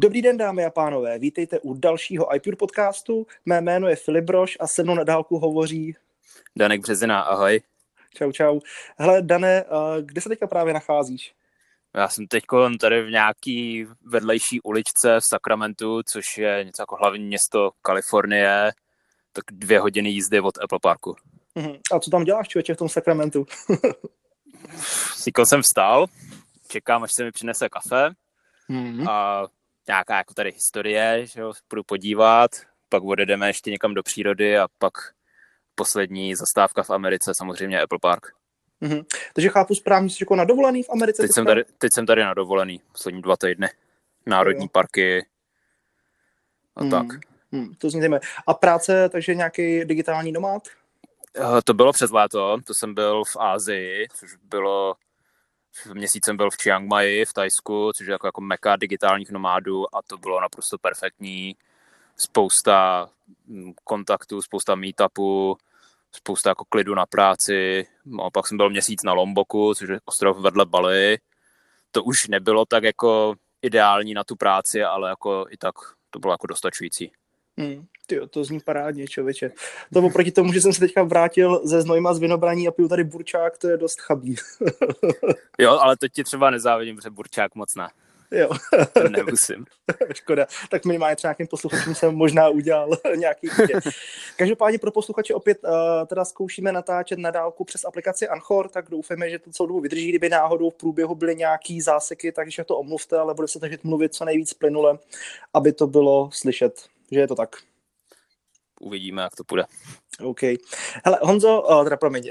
Dobrý den, dámy a pánové, vítejte u dalšího iPure podcastu. Mé jméno je Filip Brož a se mnou na dálku hovoří Danek Březina, ahoj. Čau. Hele, Dane, kde se teďka právě nacházíš? Já jsem teď tady v nějaký vedlejší uličce v Sacramentu, což je něco jako hlavní město Kalifornie, tak 2 hodiny jízdy od Apple Parku. A co tam děláš, člověče, v tom Sacramentu? Teďko jsem vstal, čekám, až se mi přinese kafe a nějaká jako tady historie, že jo, půjdu podívat, pak odjedeme ještě někam do přírody a pak poslední zastávka v Americe, samozřejmě Apple Park. Takže chápu správně, jsi jako na dovolený v Americe? Teď jsem tady na dovolený, poslední 2 týdny. Národní parky a tak. To zní zajímavé. A práce, takže nějaký digitální nomád? To bylo přes léto, to jsem byl v Asii, což bylo, měsíc jsem byl v Chiang Mai v Thajsku, což je jako meka digitálních nomádů a to bylo naprosto perfektní. Spousta kontaktů, spousta meetupů, spousta jako klidu na práci. A pak jsem byl měsíc na Lomboku, což je ostrov vedle Bali. To už nebylo tak jako ideální na tu práci, ale jako i tak to bylo jako dostačující. Tyjo, to zní parádně, člověče. To oproti tomu, že jsem se teďka vrátil ze Znojma z Vinobraní a piju tady burčák, to je dost chabý. Jo, ale to ti třeba nezávidím, protože burčák moc ne. Jo. To nemusím. Škoda. Tak minimálně třeba nějakým posluchačům jsem možná udělal nějaký dítě. Každopádně pro posluchače opět teda zkoušíme natáčet na dálku přes aplikaci Anchor, tak doufáme, že to celou dobu vydrží, kdyby náhodou v průběhu byly nějaký záseky, takže to omluvte, ale bude se snažit mluvit co nejvíc plynule, aby to bylo slyšet, že je to tak. Uvidíme, jak to půjde. OK. Hele, Honzo, teda promiň.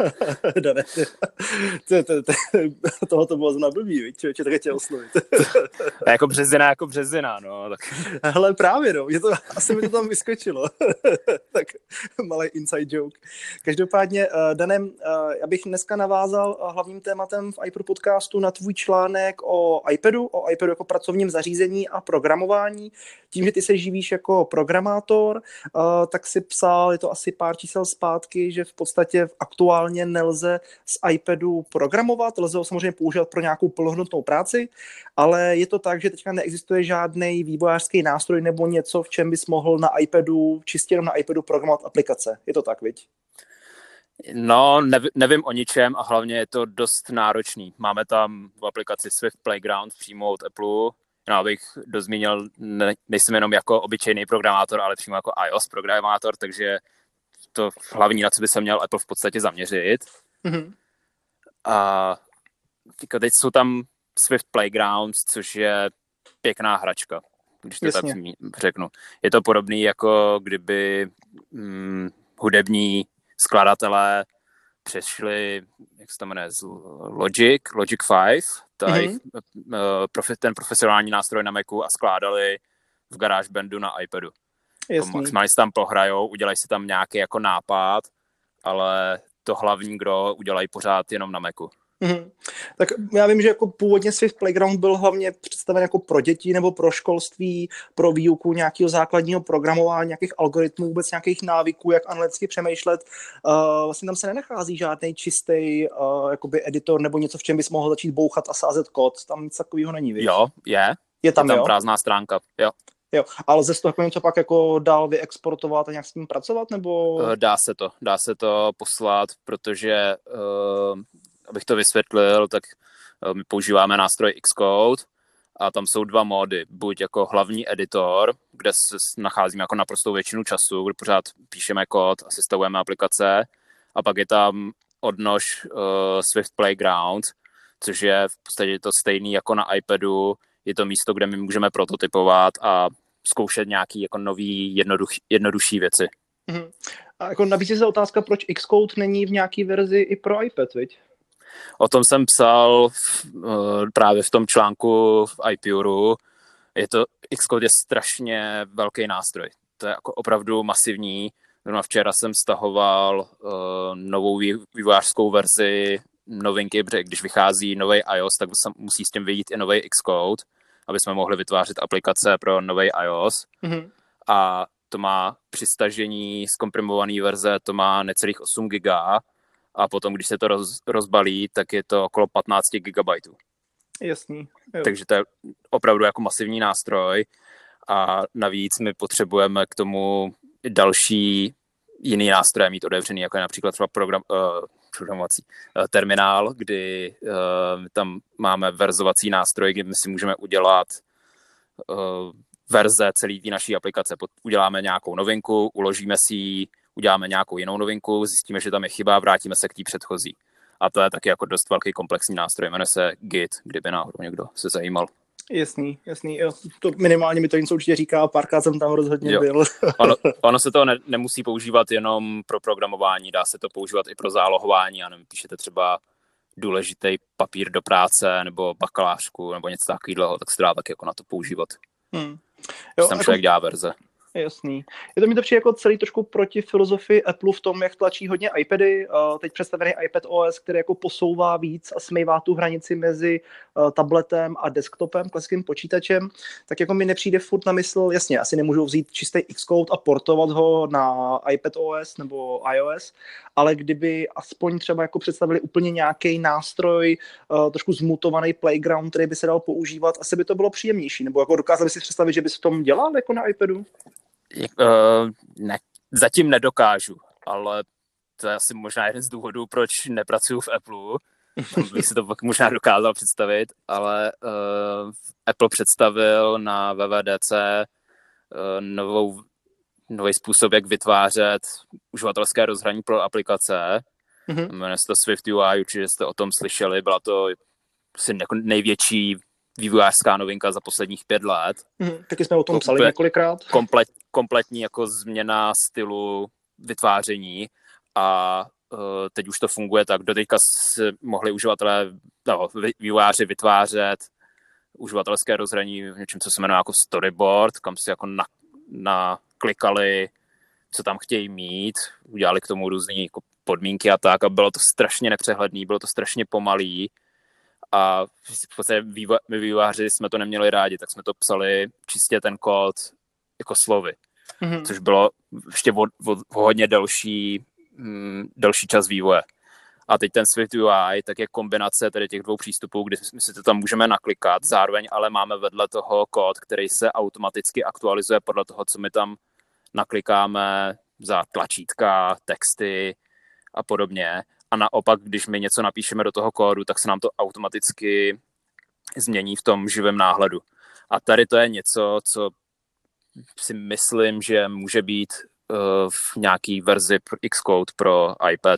Tohle to bylo zrovna blbý, člověče, tak tě oslovit. Jako březina, no. Tak. Hele, právě, no. Asi mi to tam vyskočilo. Tak malý inside joke. Každopádně, Danem, já bych dneska navázal hlavním tématem v iPro podcastu na tvůj článek o iPadu jako pracovním zařízení a programování. Tím, že ty se živíš jako programátor, tak si psal, je to asi pár čísel zpátky, že v podstatě aktuálně nelze z iPadu programovat, lze ho samozřejmě používat pro nějakou plnohodnotnou práci, ale je to tak, že teďka neexistuje žádný vývojářský nástroj nebo něco, v čem bys mohl na iPadu, čistě jenom na iPadu programovat aplikace. Je to tak, viď? No, nevím o ničem a hlavně je to dost náročný. Máme tam v aplikaci Swift Playground přímo od Apple. No, abych dozmínil, nejsem jenom jako obyčejný programátor, ale přímo jako iOS programátor, takže to hlavní, na co by se měl Apple v podstatě zaměřit. A teď jsou tam Swift Playgrounds, což je pěkná hračka, když to tak řeknu. Je to podobný, jako kdyby hudební skladatelé přešli, jak se to jmenuje, z Logic 5, ten profesionální nástroj na Macu a skládali v GarageBandu na iPadu. Maximálně si tam pohrajou, udělají si tam nějaký jako nápad, ale to hlavní gro udělají pořád jenom na Macu. Tak já vím, že jako původně Swift Playground byl hlavně představen jako pro děti nebo pro školství, pro výuku nějakého základního programování, nějakých algoritmů, vůbec nějakých návyků, jak analyticky přemýšlet. Vlastně tam se nenachází žádný čistý jakoby editor nebo něco, v čem bys mohl začít bouchat a sázet kód. Tam nic takového není, víš? Jo, je tam prázdná stránka, jo. Jo, ale lze z toho něco pak jako dál vyexportovat a nějak s tím pracovat, nebo? Dá se to poslat, protože abych to vysvětlil, tak my používáme nástroj Xcode a tam jsou 2 módy. Buď jako hlavní editor, kde se nacházíme jako naprostou většinu času, kde pořád píšeme kód a sestavujeme aplikace, a pak je tam odnož Swift Playground, což je v podstatě to stejný jako na iPadu. Je to místo, kde my můžeme prototypovat a zkoušet nějaký jako nový, jednodušší věci. A jako nabízí se otázka, proč Xcode není v nějaký verzi i pro iPad, viď? O tom jsem psal právě v tom článku v iPuru. Xcode je strašně velký nástroj. To je jako opravdu masivní. Včera jsem stahoval novou vývojářskou verzi novinky, protože když vychází nový iOS, tak musí s tím vyjít i nový Xcode, aby jsme mohli vytvářet aplikace pro nový iOS. A to má při stažení zkomprimované verze, to má necelých 8 GB a potom, když se to rozbalí, tak je to okolo 15 GB. Jasný. Jo. Takže to je opravdu jako masivní nástroj a navíc my potřebujeme k tomu další jiný nástroje mít otevřený, jako je například třeba programovací terminál, kdy tam máme verzovací nástroj, kdy my si můžeme udělat verze celé té naší aplikace. Uděláme nějakou novinku, uložíme si ji, uděláme nějakou jinou novinku, zjistíme, že tam je chyba, vrátíme se k té předchozí. A to je taky jako dost velký komplexní nástroj, jmenuje se Git, kdyby náhodou někdo se zajímal. Jasný, jo. To minimálně mi to něco určitě říká, párkrát jsem tam rozhodně byl. Ono se to nemusí používat jenom pro programování, dá se to používat i pro zálohování, a nevím, píšete třeba důležitý papír do práce, nebo bakalářku, nebo něco takového, tak se dá tak jako na to používat. Jo, tam člověk dělá verze. Jasný. Mi to přijde jako celý trošku proti filozofii Apple v tom, jak tlačí hodně iPady. Teď představený iPad OS, který jako posouvá víc a smejvá tu hranici mezi tabletem a desktopem, klasickým počítačem, tak jako mi nepřijde furt na mysl, jasně, asi nemůžou vzít čistý Xcode a portovat ho na iPad OS nebo iOS, ale kdyby aspoň třeba jako představili úplně nějaký nástroj, trošku zmutovaný playground, který by se dal používat, asi by to bylo příjemnější, nebo jako dokázali si představit, že by se v tom dělal jako na iPadu? Ne, zatím nedokážu, ale to je asi možná jeden z důvodů, proč nepracuju v Apple. Bych si to pak možná dokázal představit, ale Apple představil na WWDC nový způsob, jak vytvářet uživatelské rozhraní pro aplikace. Jmenuje se to Swift UI, určitě jste o tom slyšeli, byla to asi největší vývojářská novinka za posledních 5 let. Taky jsme o tom psali několikrát. Kompletní jako změna stylu vytváření a teď už to funguje tak. Doteďka mohli uživatelé, vývojáři vytvářet uživatelské rozhraní v něčem, co se jmenuje jako storyboard, kam si jako naklikali, co tam chtějí mít, udělali k tomu různé jako podmínky a tak, a bylo to strašně nepřehledný, bylo to strašně pomalý. A v podstatě my vývojáři jsme to neměli rádi, tak jsme to psali čistě ten kód jako slovy, což bylo ještě hodně delší čas vývoje. A teď ten Swift UI, tak je kombinace tady těch dvou přístupů, kdy my si to tam můžeme naklikat, zároveň ale máme vedle toho kód, který se automaticky aktualizuje podle toho, co my tam naklikáme za tlačítka, texty a podobně. A naopak, když my něco napíšeme do toho kódu, tak se nám to automaticky změní v tom živém náhledu. A tady to je něco, co si myslím, že může být v nějaký verzi Xcode pro iPad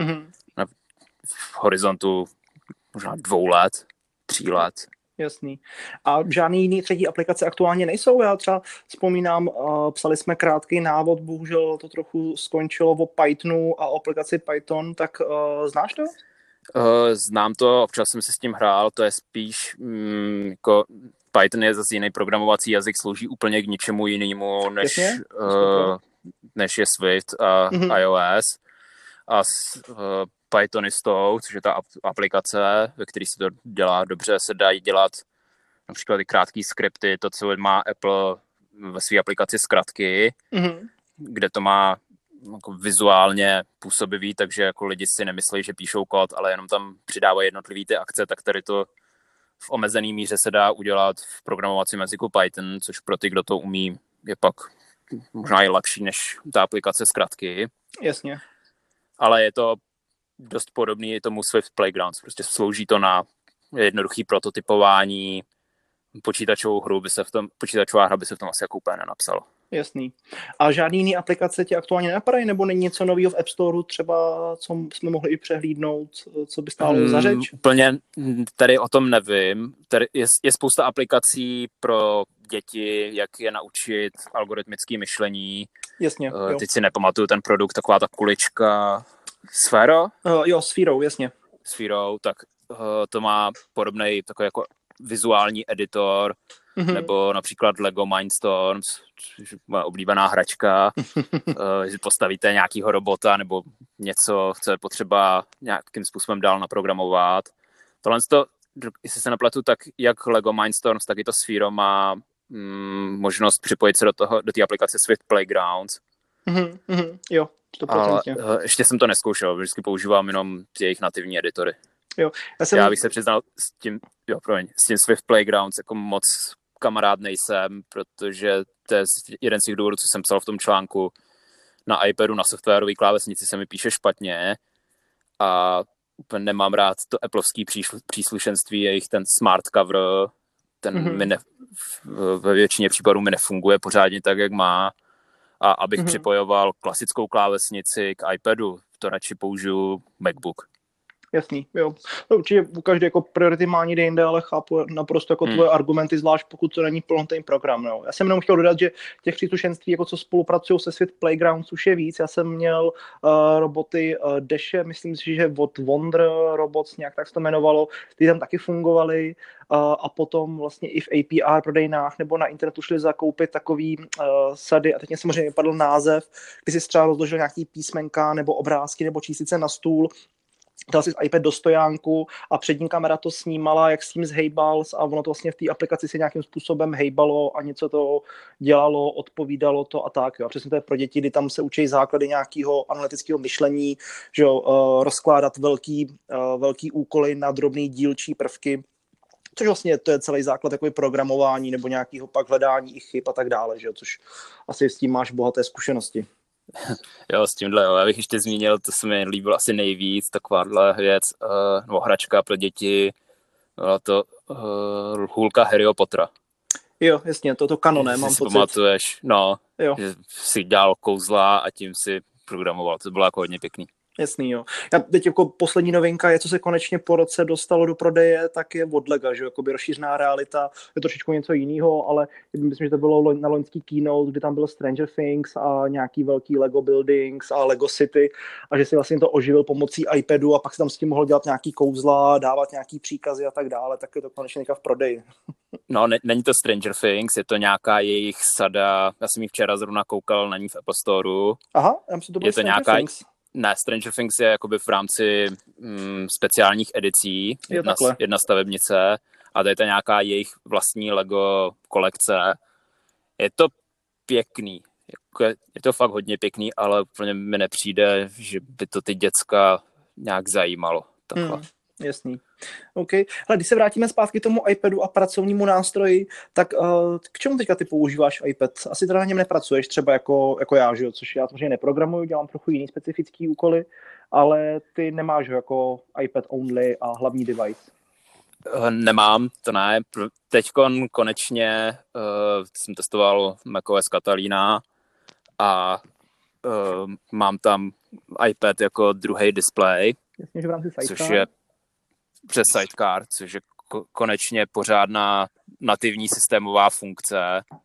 v horizontu možná 2 let, 3 let. Jasný. A žádný jiný třetí aplikace aktuálně nejsou? Já třeba vzpomínám, psali jsme krátký návod, bohužel to trochu skončilo o Pythonu a o aplikaci Python, tak znáš to? Znám to, občas jsem si s tím hrál, to je spíš jako Python je zase jiný programovací jazyk, slouží úplně k ničemu jinému, než je Swift a iOS. A Pythonistou, což je ta aplikace, ve které se to dělá dobře, se dají dělat například i krátký skripty, to, co má Apple ve své aplikaci zkratky, kde to má jako vizuálně působivý, takže jako lidi si nemyslí, že píšou kód, ale jenom tam přidávají jednotlivý ty akce, tak tady to v omezený míře se dá udělat v programovacím jazyku Python, což pro ty, kdo to umí, je pak možná i lepší než ta aplikace zkratky. Jasně. Ale je to dost podobný tomu Swift Playgrounds. Prostě slouží to na jednoduché prototypování. Počítačová hra by se v tom asi jako úplně nenapsala. Jasný. A žádný jiný aplikace tě aktuálně nenapadají, nebo není něco nového v App Storeu třeba, co jsme mohli i přehlídnout, co by stálo za řeč? Úplně tady o tom nevím. Tady je spousta aplikací pro děti, jak je naučit algoritmické myšlení. Jasně. Teď si nepamatuju ten produkt, taková ta kulička Sphero? Jo, Sphero, jasně. Sphero, tak to má podobný takový jako vizuální editor, nebo například Lego Mindstorms, což je moje oblíbená hračka, že postavíte nějakýho robota nebo něco, co je potřeba nějakým způsobem dál naprogramovat. Tohle, jestli se nepletu, tak jak Lego Mindstorms, tak i to Sphero má možnost připojit se do té aplikace Swift Playgrounds. Jo, 100%. Ale ještě jsem to neskoušel, vždycky používám jenom jejich nativní editory. Jo. Já bych se přiznal s tím Swift Playgrounds jako moc kamarád nejsem, protože to je jeden z těch důvodů, co jsem psal v tom článku. Na iPadu, na softwarové klávesnici se mi píše špatně a úplně nemám rád to applovský příslušenství, jejich ten smart cover, ten mi ve většině případů mi nefunguje pořádně tak, jak má. A abych připojoval klasickou klávesnici k iPadu, to radši použiju MacBook. Jasný, jo. No, určitě každý jako priority má někde jinde, ale chápu naprosto jako tvoje argumenty, zvlášť pokud to není plnotný program. Jo. Já jsem jenom chtěl dodat, že těch příslušenství, jako co spolupracují se Swift Playgrounds, už je víc. Já jsem měl roboty Dashe, myslím si, že od Wonder Robots, nějak tak se to jmenovalo, ty tam taky fungovaly. A potom vlastně i v APR prodejnách nebo na internetu šli zakoupit takový sady, a teď mě samozřejmě vypadl název, kdy si třeba rozložil nějaký písmenka nebo obrázky nebo číslice na stůl, dal si iPad do stojánku a přední kamera to snímala, jak s tím zhejbal a ono to vlastně v té aplikaci se nějakým způsobem hejbalo a něco to dělalo, odpovídalo to a tak. Jo. Přesně to je pro děti, kdy tam se učí základy nějakého analytického myšlení, že rozkládat velký úkoly na drobný dílčí prvky, což vlastně to je celý základ takový programování nebo nějakého pak hledání i chyb a tak dále, že jo, což asi s tím máš bohaté zkušenosti. Jo, s tímhle, jo. Já bych ještě zmínil, to se mi líbilo asi nejvíc, takováhle věc, nebo hračka pro děti, byla to hůlka Harryho Pottera. Jo, jasně, to kanoné, mám pocit. Pamatuješ, no, jo. Že si dělal kouzla a tím si programoval, to bylo jako hodně pěkný. Jasný, jo. Já teď jako poslední novinka je, co se konečně po roce dostalo do prodeje, tak je od Lega, že jakoby rozšířená realita, je trošičku něco jiného, ale myslím, že to bylo na loňský keynote, kdy tam byl Stranger Things a nějaký velký Lego Buildings a Lego City a že si vlastně to oživil pomocí iPadu a pak si tam s tím mohl dělat nějaký kouzla, dávat nějaký příkazy a tak dále, tak je to konečně v prodeji. No, není to Stranger Things, je to nějaká jejich sada, já jsem ji včera zrovna koukal na ní v Apple Storeu. Aha, já myslím, to bylo Stranger Things. Ne, Stranger Things je jakoby v rámci speciálních edicí, jedna stavebnice a to je to nějaká jejich vlastní Lego kolekce. Je to pěkný, je to fakt hodně pěkný, ale úplně mi nepřijde, že by to ty děcka nějak zajímalo. Takhle. Jasný. OK. Ale když se vrátíme zpátky k tomu iPadu a pracovnímu nástroji, tak k čemu teďka ty používáš iPad? Asi teda na něm nepracuješ třeba jako já, že jo? Což já samozřejmě neprogramuju, dělám trochu jiný specifický úkoly, ale ty nemáš ho jako iPad only a hlavní device. Nemám, to ne. Teďkon konečně jsem testoval macOS Catalina a mám tam iPad jako druhý display, jasně, že v rámci Sidecar. Což je přes Sidecar, což je konečně pořádná nativní systémová funkce,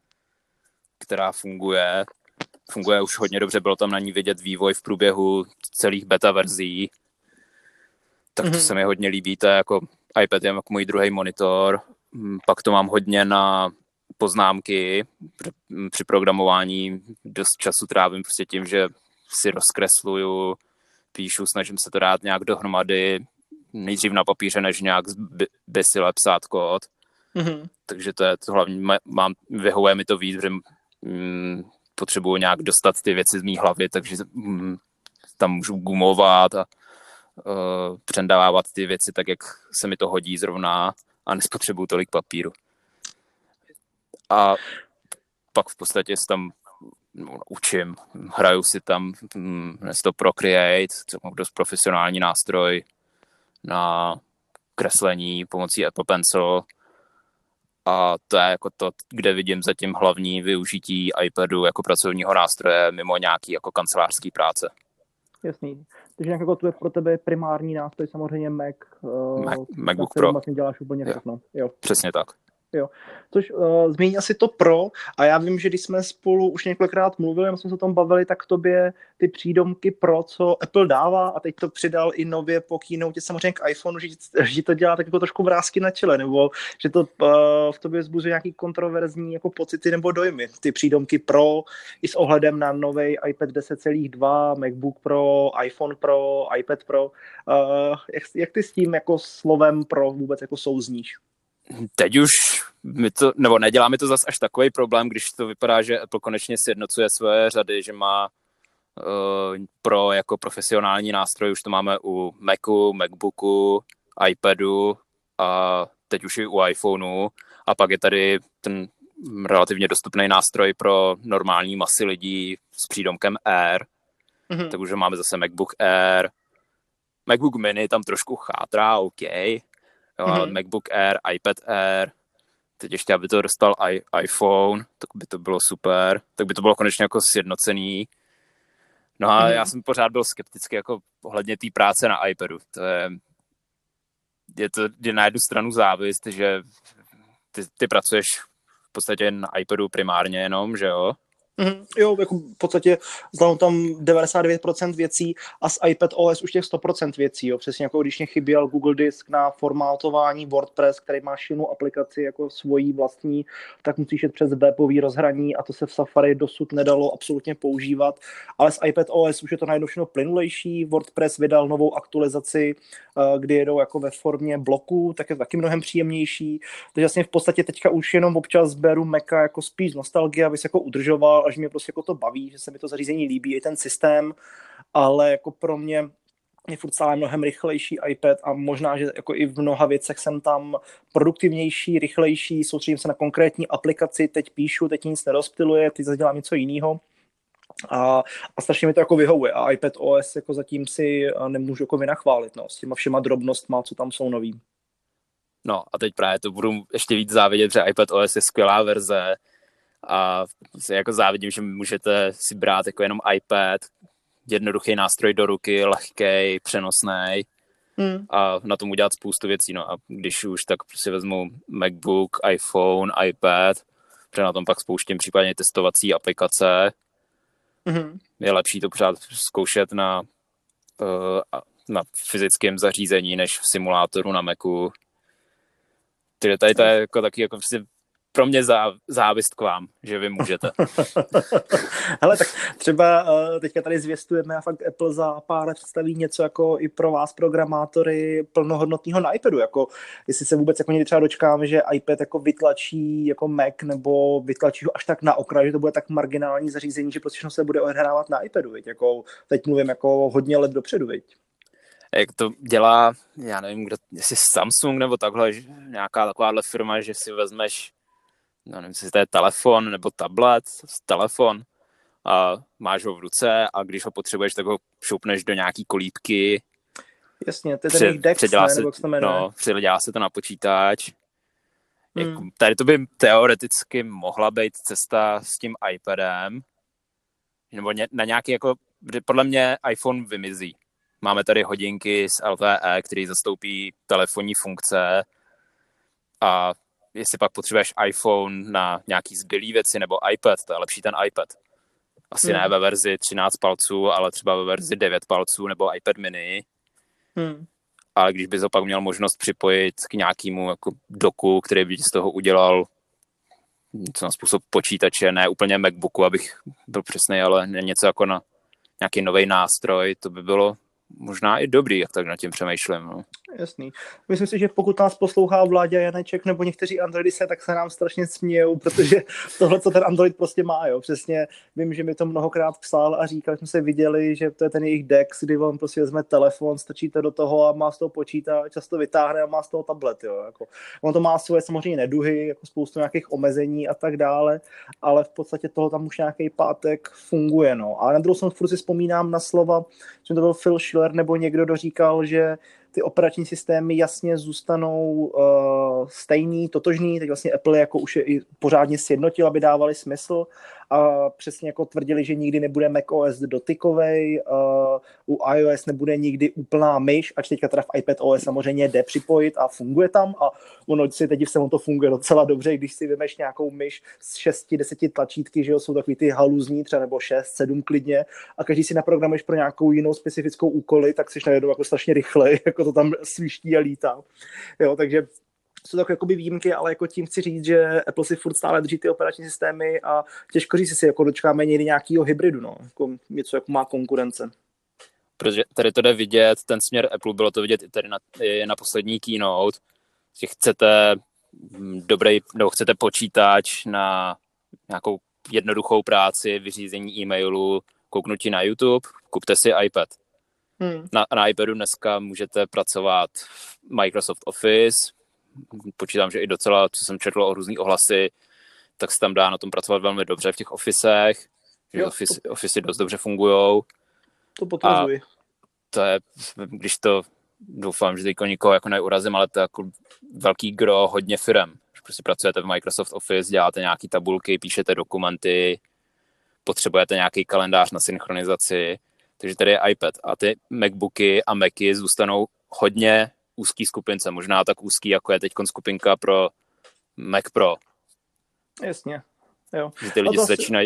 která funguje už hodně dobře, bylo tam na ní vidět vývoj v průběhu celých beta verzí, tak to se mi hodně líbí, to je jako iPad je jako můj druhý monitor, pak to mám hodně na poznámky, při programování dost času trávím prostě tím, že si rozkresluju, píšu, snažím se to dát nějak dohromady, nejdřív na papíře, než nějak besile psát kód. Takže to je to hlavní, vyhovuje mi to víc, že potřebuji nějak dostat ty věci z mý hlavy, takže tam můžu gumovat a přendávat ty věci tak, jak se mi to hodí zrovna a nespotřebuju tolik papíru. A pak v podstatě se tam učím, hraju si tam to Procreate, co mám dost profesionální nástroj na kreslení pomocí Apple Pencil a to je jako to, kde vidím zatím hlavní využití iPadu jako pracovního nástroje mimo nějaký jako kancelářský práce. Jasný. Takže jako to je pro tebe primární nástroj samozřejmě MacBook Pro. Vlastně děláš úplně všechno. Jo. Přesně tak. Jo. Což zmíní asi to Pro a já vím, že když jsme spolu už několikrát mluvili, my jsme se o tom bavili, tak tobě ty přídomky Pro, co Apple dává a teď to přidal i nově po keynote samozřejmě k iPhoneu, že to dělá tak jako trošku vrásky na čele, nebo že to v tobě vzbuzuje nějaký kontroverzní jako pocity nebo dojmy. Ty přídomky Pro i s ohledem na nový iPad 10,2, MacBook Pro, iPhone Pro, iPad Pro. Jak ty s tím jako slovem Pro vůbec jako souzníš? Teď už nebo nedělá mi to zas až takový problém, když to vypadá, že Apple konečně sjednocuje své řady, že má Pro jako profesionální nástroj, už to máme u Macu, MacBooku, iPadu a teď už i u iPhoneu. A pak je tady ten relativně dostupný nástroj pro normální masy lidí s přídomkem Air. Takže máme zase MacBook Air. MacBook Mini tam trošku chátrá, OK. Jo, ale MacBook Air, iPad Air. Teď ještě, aby to dostal iPhone, tak by to bylo super. Tak by to bylo konečně jako sjednocený. No a já jsem pořád byl skeptický jako ohledně té práce na iPadu. Je na jednu stranu závist, že ty pracuješ v podstatě na iPadu primárně jenom, že jo? Jo, jako v podstatě znám tam 99% věcí a z iPad OS už těch 100% věcí, jo. Přesně jako když mě chyběl Google Disk na formátování WordPress, který má šilnou aplikaci jako svojí vlastní, tak musíš jít přes webový rozhraní a to se v Safari dosud nedalo absolutně používat, ale z iPad OS už je to najednou všechno plynulejší. WordPress vydal novou aktualizaci, kdy jedou jako ve formě bloků, tak je to taky mnohem příjemnější, takže vlastně v podstatě teďka už jenom občas beru Maca jako spíš nostalgie, aby se jako udržoval, až mě prostě jako to baví, že se mi to zařízení líbí, i ten systém, ale jako pro mě je furt stále mnohem rychlejší iPad a možná, že jako i v mnoha věcech jsem tam produktivnější, rychlejší, soustředím se na konkrétní aplikaci, teď píšu, teď nic nerozptyluje, teď zase dělám něco jiného. A strašně mi to jako vyhovuje a iPad OS jako zatím si nemůžu jako vynachválit, no, s těma všema drobnostma, co tam jsou nový. No a teď právě to budu ještě víc závidět, že iPad OS je skvělá verze a jako závidím, že můžete si brát jako jenom iPad, jednoduchý nástroj do ruky, lehkej, přenosnej a na tom udělat spoustu věcí. No a když už, tak si vezmu MacBook, iPhone, iPad, protože na tom pak spouštím případně testovací aplikace. Je lepší to pořád zkoušet na fyzickém zařízení, než v simulátoru na Macu. Takže tady to je jako taky jako pro mě závist k vám, že vy můžete. Hele, tak třeba teďka tady zvěstujeme a fakt Apple za pár let představí něco jako i pro vás programátory plnohodnotného na iPadu, jako jestli se vůbec jako někdy třeba dočkáme, že iPad jako vytlačí jako Mac nebo vytlačí ho až tak na okraj, že to bude tak marginální zařízení, že prostě se bude odehrávat na iPadu, viď? Jako teď mluvím jako hodně let dopředu, viď? Jak to dělá, já nevím, jestli Samsung nebo takhle, nějaká takováhle firma, že si vezmeš, nevím, jestli to je telefon nebo tablet, telefon a máš ho v ruce a když ho potřebuješ, tak ho šoupneš do nějaký kolíbky. Jasně, to je ten jejich Dex, ne? Nebo jak se to jmenuje? No, předělá se to na počítač. Jako, tady to by teoreticky mohla být cesta s tím iPadem, nebo na nějaký jako, podle mě iPhone vymizí. Máme tady hodinky z LTE, který zastoupí telefonní funkce a jestli pak potřebuješ iPhone na nějaký zbylý věci nebo iPad, to je lepší ten iPad. Asi ne ve verzi 13 palců, ale třeba ve verzi 9 palců nebo iPad mini. Ale když bys opak měl možnost připojit k nějakému jako doku, který by z toho udělal něco na způsob počítače, ne úplně MacBooku, abych byl přesnej, ale něco jako na nějaký nový nástroj, to by bylo možná i dobrý, jak tak nad tím přemýšlím. No. Jasný. Myslím si, že pokud nás poslouchá Vláďa Janeček nebo někteří Androidisté, tak se nám strašně smějou, protože tohle, co ten Android prostě má, jo. Přesně vím, že mi to mnohokrát psal a říkal, jsme se viděli, že to je ten jejich Dex, kdy on prostě vezme telefon, strčíte do toho a má z toho počítač, často vytáhne a má z toho tablet, jo. Jako, on to má svoje samozřejmě neduhy, jako spoustu nějakých omezení a tak dále, ale v podstatě toho tam už nějaký pátek funguje, no. A na druhou stranu furt si vzpomínám na slova, že to byl Phil Schiller nebo někdo, kdo říkal, že ty operační systémy jasně zůstanou stejný, totožný, teď vlastně Apple jako už je i pořádně sjednotil, aby dávali smysl a přesně jako tvrdili, že nikdy nebude macOS dotykovej, u iOS nebude nikdy úplná myš, ač teďka teda v iPadOS samozřejmě jde připojit a funguje tam a ono si teď to funguje docela dobře, když si vymeš nějakou myš z 6-10 tlačítky, že jo, jsou takový ty haluzní třeba nebo 6-7 klidně a každý si naprogramuješ pro nějakou jinou specifickou úkoly, tak jsi najednou jako strašně rychlej, jako to tam sviští a lítá. Jo, takže jsou takové jakoby výjimky, ale jako tím chci říct, že Apple si furt stále drží ty operační systémy a těžko říct si jako dočkáme někdy nějakého hybridu, no, jako něco jako má konkurence. Protože tady to jde vidět, ten směr Apple, bylo to vidět i tady na poslední keynote, že chcete nebo chcete počítač na nějakou jednoduchou práci, vyřízení e-mailu, kouknutí na YouTube, kupte si iPad. Na iPadu dneska můžete pracovat v Microsoft Office, počítám, že i docela, co jsem četl o různých ohlasy, tak se tam dá na tom pracovat velmi dobře v těch officech, že office dost dobře fungujou. To potvrzuji. To je, když to, doufám, že teďko nikoho jako neurazím, ale to je jako velký gro hodně firem. Že prostě pracujete v Microsoft Office, děláte nějaký tabulky, píšete dokumenty, potřebujete nějaký kalendář na synchronizaci, takže tady je iPad a ty MacBooky a Macy zůstanou hodně úzký skupince, možná tak úzký, jako je teď skupinka pro Mac Pro. Jasně, jo. Že ty lidi se začínají,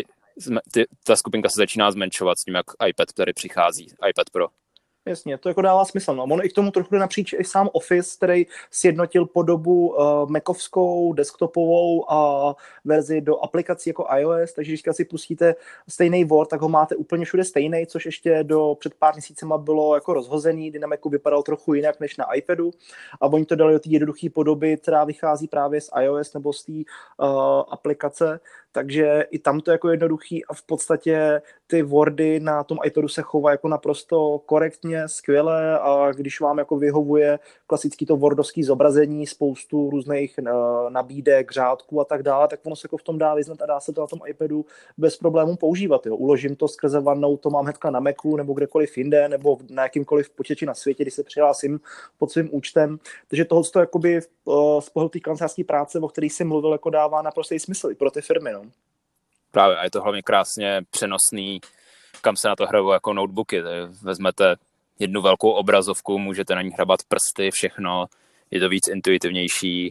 ta skupinka se začíná zmenšovat s tím, jak iPad tady přichází, iPad Pro. Jasně, to jako dává smysl. No. Ono i k tomu trochu jde napříč i sám Office, který sjednotil podobu Macovskou, desktopovou a verzi do aplikací jako iOS, takže když si pustíte stejný Word, tak ho máte úplně všude stejný, což ještě před pár měsícema bylo jako rozhozený, kdy na Macu vypadal trochu jinak než na iPadu a oni to dali do té jednoduché podoby, která vychází právě z iOS nebo z té aplikace, takže i tam to jako jednoduchý a v podstatě ty Wordy na tom iPadu se chovají jako naprosto korektně, skvěle a když vám jako vyhovuje klasický to wordovský zobrazení, spoustu různých nabídek, řádků a tak dále, tak ono se jako v tom dá vyznat a dá se to na tom iPadu bez problémů používat. Jo. Uložím to skrze OneNote, to mám hnedka na Macu nebo kdekoliv jinde, nebo na jakýmkoliv počítači na světě, když se přihlásím pod svým účtem. Takže tohle to jakoby z pohledu té kancelářské práce, o který jsem mluvil, jako dává naprostý smysl i pro ty firmy. No. Právě, a je to hlavně krásně přenosný, kam se na to hrajou jako notebooky. Vezmete jednu velkou obrazovku, můžete na ní hrabat prsty, všechno, je to víc intuitivnější.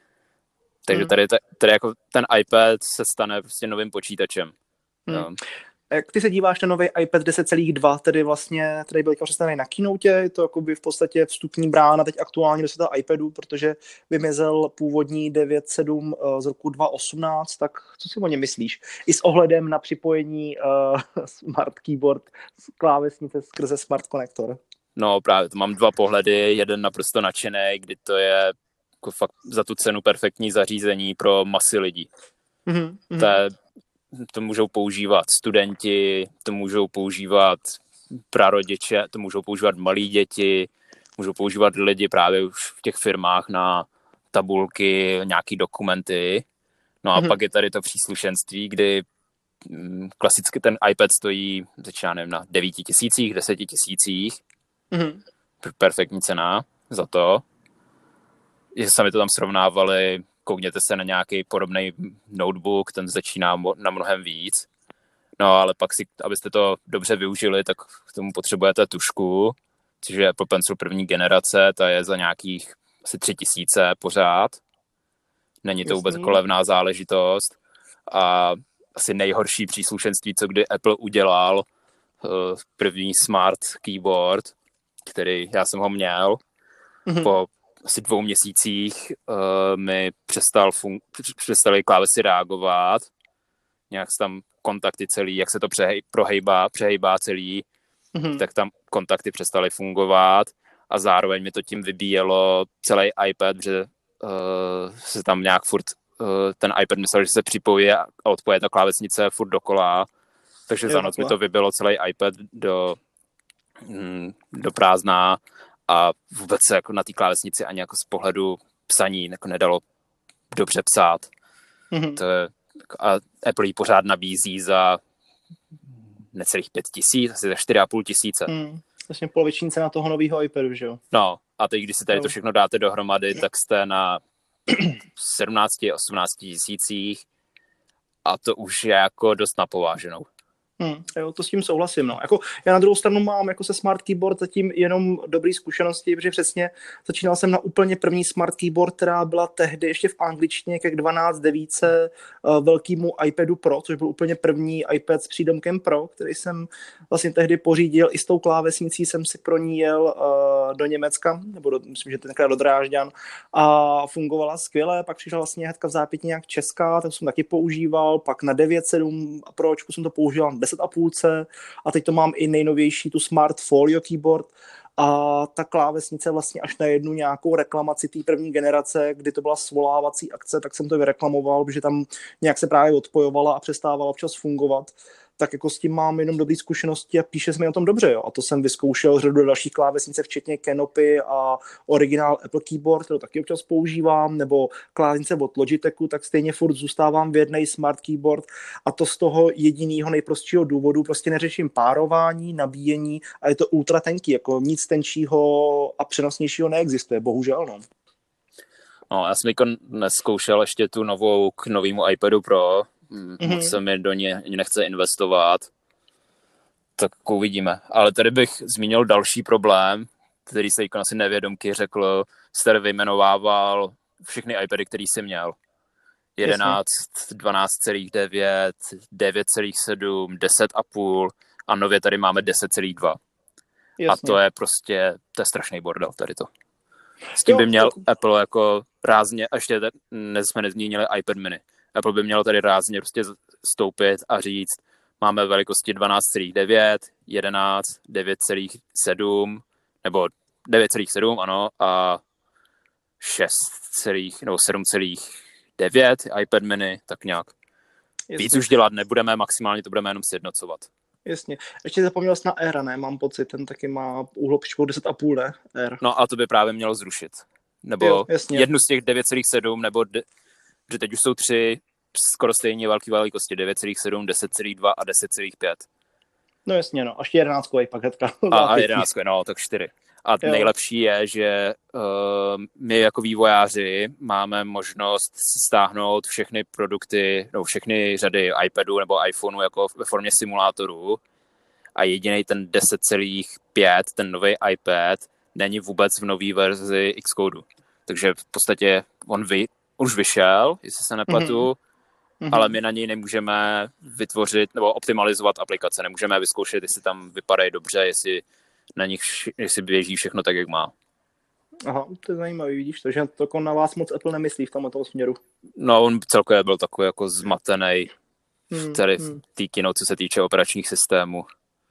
Takže tady jako ten iPad se stane prostě novým počítačem. Jak ty se díváš na nový iPad 10,2, tedy vlastně, který byl představený na keynote, je to jakoby v podstatě vstupní brána teď aktuálně do světa iPadu, protože vymizel původní 9.7 z roku 2018, tak co si o něm myslíš? I s ohledem na připojení Smart Keyboard z klávesnice skrze Smart Connector. No právě, to mám dva pohledy, jeden naprosto nadšený, kdy to je jako fakt za tu cenu perfektní zařízení pro masy lidí. To můžou používat studenti, to můžou používat prarodiče, to můžou používat malí děti, můžou používat lidi právě už v těch firmách na tabulky, nějaký dokumenty. No a pak je tady to příslušenství, kdy klasicky ten iPad stojí, začíná nevím, na 9 000, 10 000. Perfektní cena za to. Že sami to tam srovnávali, koukněte se na nějaký podobný notebook, ten začíná na mnohem víc. No ale pak si, abyste to dobře využili, tak k tomu potřebujete tušku, což je Apple Pencil první generace, ta je za nějakých asi 3 000 pořád. Není to vůbec jako levná záležitost. A asi nejhorší příslušenství, co kdy Apple udělal, první Smart Keyboard, který já jsem ho měl, po asi 2 měsících mi přestali klávesy reagovat, nějak tam kontakty celý, jak se to přehejbá celý, tak tam kontakty přestaly fungovat a zároveň mi to tím vybíjelo celý iPad, že se tam nějak furt ten iPad myslel, že se připojí a odpoje ta klávesnice furt dokola, takže za noc mi to vybilo celý iPad do prázdna a vůbec se jako na té klávesnici ani jako z pohledu psaní jako nedalo dobře psát. To je, a Apple ji pořád nabízí za necelých 5 000, asi za 4 500. Vlastně poloviční cena toho nového iPadu, že jo? No, a teď, když si tady to všechno dáte dohromady, tak jste na 17-18 tisících a to už je jako dost napováženou. Jo, to s tím souhlasím. No. Jako, já na druhou stranu mám jako se Smart Keyboard zatím jenom dobré zkušenosti, protože přesně začínal jsem na úplně první Smart Keyboard, která byla tehdy ještě v angličtině ke 12.9 velkýmu iPadu Pro, což byl úplně první iPad s přídomkem Pro, který jsem vlastně tehdy pořídil. I s tou klávesnicí jsem si pro ní jel do Německa, nebo myslím, že tenkrát do Drážďan a fungovala skvěle. Pak přišla vlastně hnedka v zápětí nějak česká, tak jsem taky používal, pak na 9.7 Pročku jsem to používal 10,5 a teď to mám i nejnovější, tu Smart Folio Keyboard a ta klávesnice vlastně až na jednu nějakou reklamaci té první generace, kdy to byla svolávací akce, tak jsem to vyreklamoval, protože tam nějak se právě odpojovala a přestávala občas fungovat. tak jako s tím mám jenom dobré zkušenosti a píše se mi o tom dobře, jo. A to jsem vyzkoušel řadu dalších klávesnice, včetně Canopy a originál Apple Keyboard, kterou taky občas používám, nebo klávesnice od Logitechu, tak stejně furt zůstávám věrnej Smart Keyboard a to z toho jediného nejprostšího důvodu, prostě neřeším párování, nabíjení a je to ultra tenký, jako nic tenčího a přenosnějšího neexistuje, bohužel, no. No, já jsem jako neskoušel ještě tu novou k novému iPadu Pro, moc se mi do ně nechce investovat, tak uvidíme. Ale tady bych zmínil další problém, který se jako asi nevědomky řekl, jste vyjmenovával všechny iPady, který jsi měl. 11, 12,9, 9,7, 10,5 a nově tady máme 10,2. A to je prostě, to je strašný bordel tady to. S tím by měl Apple jako rázně, a ještě jsme nezmínili iPad mini. Apple by mělo tady rázně prostě stoupit a říct, máme velikosti 12,9, 11, 9,7, nebo 9,7, ano, a 6, nebo 7,9 iPad mini, tak nějak. Jasně. Víc už dělat nebudeme, maximálně to budeme jenom sjednocovat. Jasně. Ještě zapomněl jsi na Air, ne? Mám pocit, ten taky má úhlopříčkou 10,5, ne? Air. No a to by právě mělo zrušit. Nebo jednu z těch 9,7, nebo že teď už jsou 3 skoro stejně velké velikosti, 9,7, 10,2 a 10,5. No jasně, no. Až 11 pak hnedka. A 11, no, tak 4. A nejlepší je, že my jako vývojáři máme možnost stáhnout všechny produkty, no všechny řady iPadu nebo iPhoneu jako ve formě simulátoru a jediný ten 10,5, ten nový iPad, není vůbec v nové verzi Xcode. Takže v podstatě on už vyšel, jestli se nepletu, ale my na něj nemůžeme vytvořit nebo optimalizovat aplikace, nemůžeme vyzkoušet, jestli tam vypadají dobře, jestli běží všechno tak, jak má. Aha, to je zajímavý, vidíš to, že to na vás moc Apple nemyslí v tomto směru. No, on celkově byl takový jako zmatený tady v té kino, co se týče operačních systémů.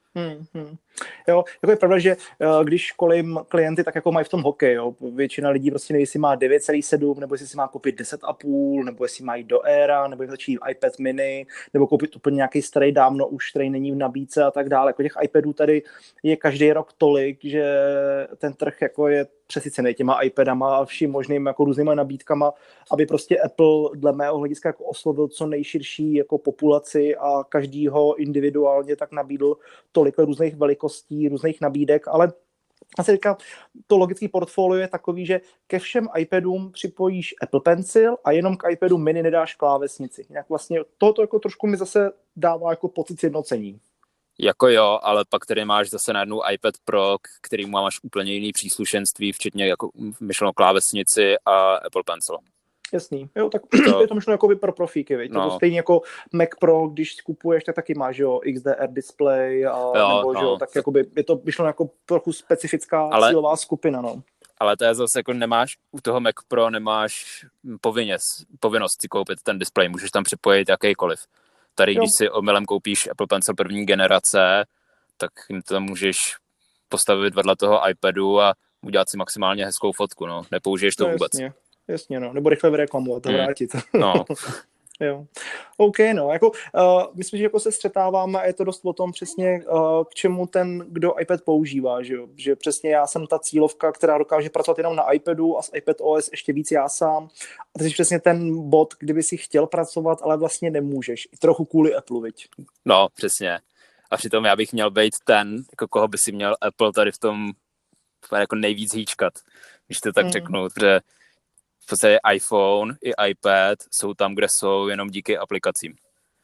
Jo, jako je pravda, že když školím klienty, tak jako mají v tom hokej, jo. Většina lidí prostě neví, jestli má 9,7, nebo jestli si má koupit 10,5, nebo jestli má jít do Aira, nebo jestli začít iPad mini, nebo koupit úplně nějaký starý dávno už, který není v nabídce a tak dále. Jako těch iPadů tady je každý rok tolik, že ten trh jako je přesycený těma iPadama a vším možným jako různýma nabídkama, aby prostě Apple dle mého hlediska jako oslovil co nejširší jako populaci a každýho individuálně tak nabídl tolik různých velikostí, různých nabídek, ale asi říkám, to logické portfolio je takový, že ke všem iPadům připojíš Apple Pencil a jenom k iPadu mini nedáš klávesnici. Jinak vlastně tohoto jako trošku mi zase dává jako pocit sjednocení. Jako jo, ale pak tady máš zase najednou iPad Pro, který máš úplně jiný příslušenství, včetně jako myšleno klávesnici a Apple Pencil. Jasný, jo, tak je to myšleno jako pro profíky, veď? No. To stejně jako Mac Pro, když kupuješ, tak taky máš, jo, XDR display a nebo, že jo, tak jakoby je to myšleno jako trochu specifická cílová skupina, no. Ale to je zase jako nemáš, u toho Mac Pro nemáš povinnost si koupit ten display, můžeš tam připojit jakýkoliv. Tady, když si omylem koupíš Apple Pencil první generace, tak jim to můžeš postavit vedle toho iPadu a udělat si maximálně hezkou fotku, no. Nepoužiješ to vůbec. Jasně, no. Nebo rychle vyreklamovat a vrátit. No. Jo. OK, no, jako myslím, že jako se střetáváme a je to dost o tom přesně, k čemu ten, kdo iPad používá, že jo? Že přesně já jsem ta cílovka, která dokáže pracovat jenom na iPadu a s iPad OS ještě víc já sám. A ty jsi přesně ten bod, kdyby si chtěl pracovat, ale vlastně nemůžeš. I trochu kvůli Apple, viď? No, přesně. A přitom já bych měl být ten, jako koho by si měl Apple tady v tom jako nejvíc hýčkat, když to tak řeknu, protože v podstatě iPhone i iPad jsou tam, kde jsou, jenom díky aplikacím.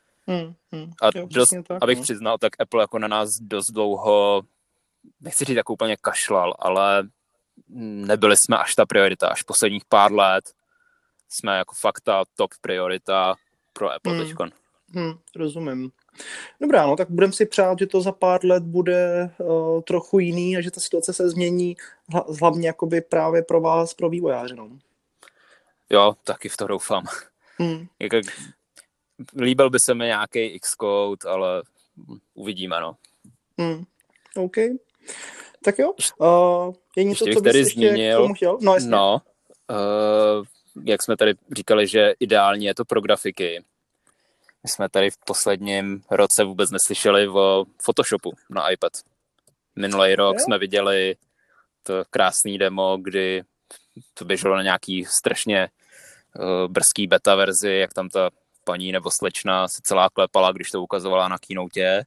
A jo, tak, abych přiznal, tak Apple jako na nás dost dlouho, nechci říct jako úplně kašlal, ale nebyli jsme až ta priorita. Až posledních pár let jsme jako fakt ta top priorita pro Apple teďkon. Rozumím. Dobrá, no tak budeme si přát, že to za pár let bude trochu jiný a že ta situace se změní hlavně jakoby právě pro vás, pro vývojáře. No. Jo, taky v to doufám. Jako, líbil by se mi nějaký Xcode, ale uvidíme, no. OK. Tak jo. Je něco, ještě co bys ještě zmínil, k tomu chtěl? No, jasně. No, jak jsme tady říkali, že ideálně je to pro grafiky. jsme tady v posledním roce vůbec neslyšeli o Photoshopu na iPad. Minulý rok jsme viděli to krásný demo, kdy to běželo na nějaký strašně brzký beta verzi, jak tam ta paní nebo slečna se celá klepala, když to ukazovala na keynote.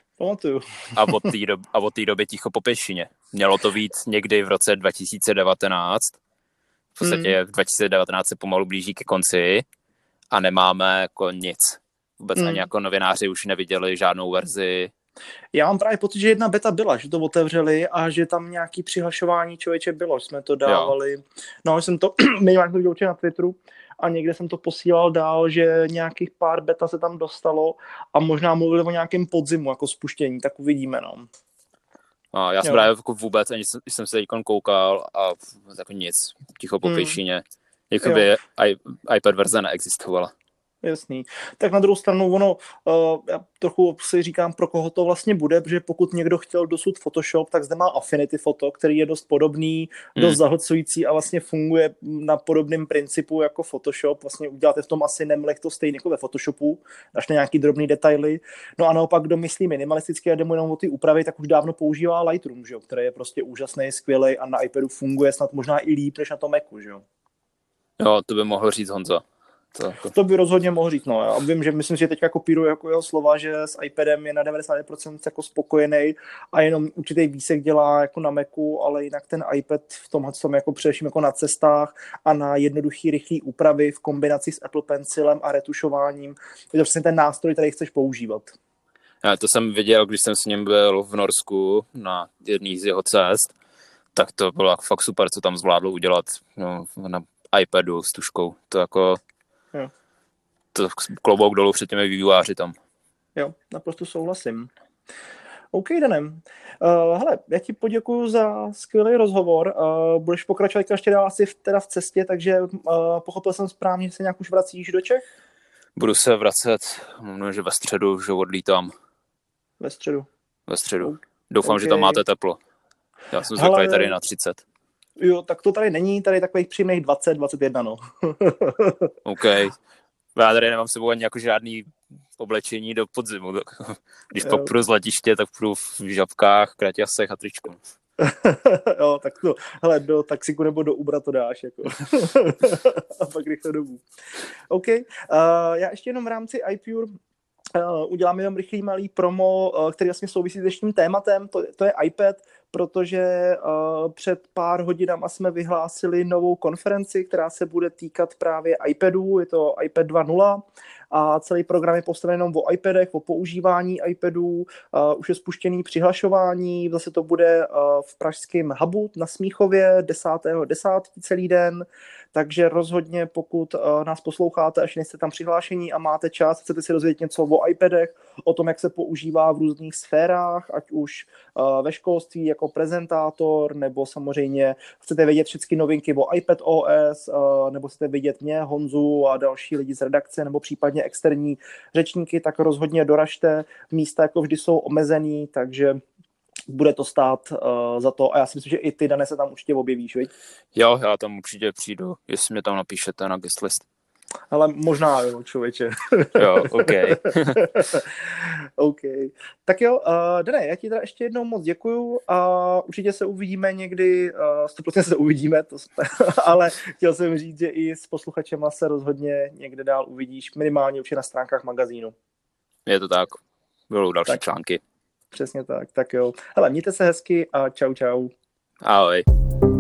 A od té doby ticho po pěšině. Mělo to víc někdy v roce 2019. V podstatě 2019 se pomalu blíží ke konci a nemáme jako nic. Vůbec ani jako novináři už neviděli žádnou verzi. Já mám právě pocit, že jedna beta byla, že to otevřeli a že tam nějaký přihlašování člověče bylo, že jsme to dávali. Jo. No, jsem to minimálně viděl na Twitteru a někde jsem to posílal dál, že nějakých pár beta se tam dostalo a možná mluvili o nějakém podzimu jako spuštění, tak uvidíme, no. A já jsem právě jako vůbec, ani jsem se teď koukal a jako nic, ticho po pěšině. Jakoby iPad verze neexistovala. Jasný. Tak na druhou stranu já trochu si říkám, pro koho to vlastně bude, protože pokud někdo chtěl dosud Photoshop, tak zde má Affinity Photo, který je dost podobný, dost zahlcující a vlastně funguje na podobném principu jako Photoshop. Vlastně uděláte v tom asi nemlech to stejně jako ve Photoshopu, až na nějaký drobný detaily. No a naopak, kdo myslí minimalisticky a jde mu jenom o ty úpravy, tak už dávno používá Lightroom, že jo, který je prostě úžasný, skvělý a na iPadu funguje snad možná i líp než na tom Macu, že jo. Jo, to by mohl říct Honza. To by rozhodně mohl říct, no. Já vím, že myslím si, že teďka kopíruji jako jeho slova, že s iPadem je na 90% jako spokojený a jenom určitý výsek dělá jako na Macu, ale jinak ten iPad v tomhle tom jako především jako na cestách a na jednoduchý, rychlý úpravy v kombinaci s Apple Pencilem a retušováním. Je to přesně ten nástroj, který chceš používat. Já to jsem viděl, když jsem s ním byl v Norsku na jedný z jeho cest, tak to bylo fakt super, co tam zvládlo udělat na iPadu s tuškou. To jako to klobouk dolů před těmi vývojáři tam. Jo, naprosto souhlasím. OK, Danem. Hele, já ti poděkuju za skvělý rozhovor. Budeš pokračovat ještě dál asi teda v cestě, takže pochopil jsem správně, že se nějak už vracíš do Čech? Budu se vracet, že ve středu, že odlítám. Ve středu? Ve středu. Doufám, že tam máte teplo. Já jsem zvyklý tady na 30. Jo, tak to tady není, tady takových příjemných 20, 21, no. OK. Já tady nemám s sebou ani jako žádný oblečení do podzimu. Když pak půjdu z letiště, tak půjdu v žabkách, kraťasech a tričku. Jo, tak to, hele, do taxiku nebo do Ubera to dáš, jako. A pak rychle domů. OK, já ještě jenom v rámci iPure udělám jenom rychlý malý promo, který vlastně souvisí s dnešním tématem, to je iPad, protože před pár hodinama jsme vyhlásili novou konferenci, která se bude týkat právě iPadů, je to iPad 2.0 a celý program je postaven jenom o iPadech, o používání iPadů, už je spuštěný přihlašování, zase to bude v pražském hubu na Smíchově 10.10. celý den, takže rozhodně pokud nás posloucháte, až nejste tam přihlášení a máte čas, chcete si dozvědět něco o iPadech, o tom, jak se používá v různých sférách, ať už ve školství jako prezentátor, nebo samozřejmě chcete vědět všechny novinky o iPad OS, nebo chcete vědět mě, Honzu a další lidi z redakce, nebo případně externí řečníky, tak rozhodně doražte. Místa jako vždy jsou omezený, takže bude to stát za to a já si myslím, že i ty, Dane, se tam určitě objevíš, viď? Jo, já tam určitě přijdu, jestli mě tam napíšete na guest list. Ale možná jo, člověče. Jo, OK. OK. Tak jo, Dane, já ti teda ještě jednou moc děkuju a určitě se uvidíme někdy, 100% se uvidíme, ale chtěl jsem říct, že i s posluchačema se rozhodně někde dál uvidíš, minimálně určitě na stránkách magazínu. Je to tak, budou další články. Přesně tak, tak jo. Hele, mějte se hezky a čau. Ahoj.